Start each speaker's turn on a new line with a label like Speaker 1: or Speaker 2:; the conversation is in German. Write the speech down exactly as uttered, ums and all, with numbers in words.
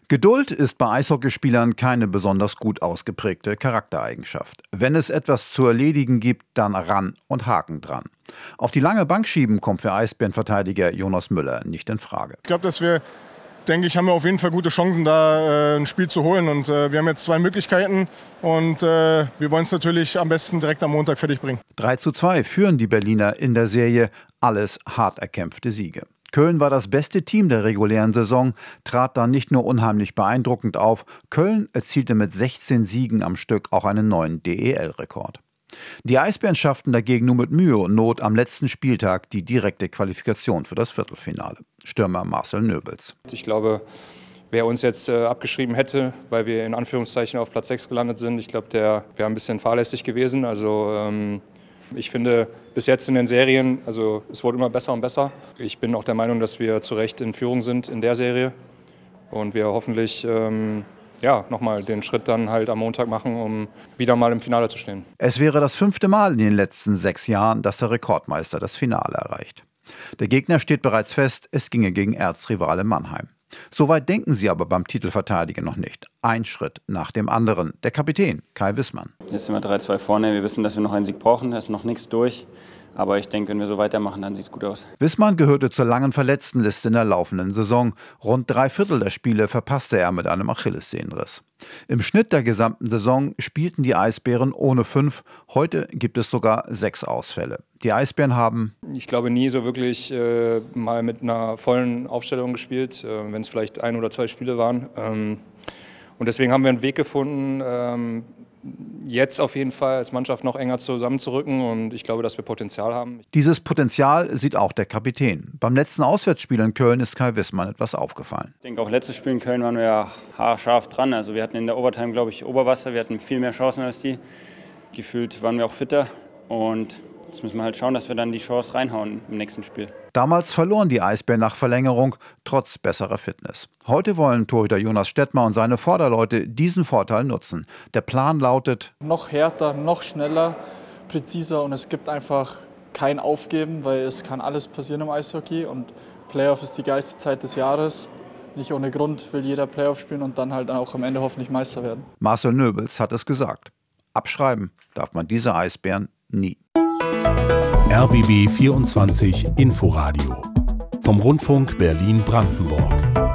Speaker 1: Geduld ist bei Eishockeyspielern keine besonders gut ausgeprägte Charaktereigenschaft. Wenn es etwas zu erledigen gibt, dann ran und Haken dran. Auf die lange Bank schieben kommt für Eisbären-Verteidiger Jonas Müller nicht in Frage.
Speaker 2: Ich glaube, dass wir, denke ich, haben wir auf jeden Fall gute Chancen, da äh, ein Spiel zu holen. Und äh, wir haben jetzt zwei Möglichkeiten und äh, wir wollen es natürlich am besten direkt am Montag fertig bringen.
Speaker 1: drei zu zwei führen die Berliner in der Serie, alles hart erkämpfte Siege. Köln war das beste Team der regulären Saison, trat dann nicht nur unheimlich beeindruckend auf, Köln erzielte mit sechzehn Siegen am Stück auch einen neuen D E L-Rekord. Die Eisbären schafften dagegen nur mit Mühe und Not am letzten Spieltag die direkte Qualifikation für das Viertelfinale. Stürmer Marcel Nöbels.
Speaker 3: Ich glaube, wer uns jetzt äh, abgeschrieben hätte, weil wir in Anführungszeichen auf Platz sechs gelandet sind, ich glaube, der wäre ein bisschen fahrlässig gewesen. Also ähm Ich finde, bis jetzt in den Serien, also es wurde immer besser und besser. Ich bin auch der Meinung, dass wir zu Recht in Führung sind in der Serie und wir hoffentlich ähm, ja, nochmal den Schritt dann halt am Montag machen, um wieder mal im Finale zu stehen.
Speaker 1: Es wäre das fünfte Mal in den letzten sechs Jahren, dass der Rekordmeister das Finale erreicht. Der Gegner steht bereits fest, es ginge gegen Erzrivale Mannheim. Soweit denken sie aber beim Titelverteidiger noch nicht. Ein Schritt nach dem anderen. Der Kapitän Kai Wissmann.
Speaker 4: Jetzt sind wir drei zwei vorne. Wir wissen, dass wir noch einen Sieg brauchen. Da ist noch nichts durch. Aber ich denke, wenn wir so weitermachen, dann sieht es gut aus.
Speaker 1: Wissmann gehörte zur langen Verletztenliste in der laufenden Saison. Rund drei Viertel der Spiele verpasste er mit einem Achillessehnenriss. Im Schnitt der gesamten Saison spielten die Eisbären ohne fünf. Heute gibt es sogar sechs Ausfälle. Die Eisbären haben,
Speaker 3: ich glaube, nie so wirklich äh, mal mit einer vollen Aufstellung gespielt, äh, wenn es vielleicht ein oder zwei Spiele waren. Ähm, und deswegen haben wir einen Weg gefunden, ähm, jetzt auf jeden Fall als Mannschaft noch enger zusammenzurücken und ich glaube, dass wir Potenzial haben.
Speaker 1: Dieses Potenzial sieht auch der Kapitän. Beim letzten Auswärtsspiel in Köln ist Kai Wissmann etwas aufgefallen.
Speaker 4: Ich denke, auch letztes Spiel in Köln waren wir ja haarscharf dran. Also wir hatten in der Overtime, glaube ich, Oberwasser. Wir hatten viel mehr Chancen als die. Gefühlt waren wir auch fitter und jetzt müssen wir halt schauen, dass wir dann die Chance reinhauen im nächsten Spiel.
Speaker 1: Damals verloren die Eisbären nach Verlängerung, trotz besserer Fitness. Heute wollen Torhüter Jonas Stettmer und seine Vorderleute diesen Vorteil nutzen. Der Plan lautet:
Speaker 5: noch härter, noch schneller, präziser und es gibt einfach kein Aufgeben, weil es kann alles passieren im Eishockey und Playoff ist die geilste Zeit des Jahres. Nicht ohne Grund will jeder Playoff spielen und dann halt auch am Ende hoffentlich Meister werden.
Speaker 1: Marcel Nöbels hat es gesagt. Abschreiben darf man diese Eisbären nie.
Speaker 6: R B B vierundzwanzig Inforadio vom Rundfunk Berlin-Brandenburg.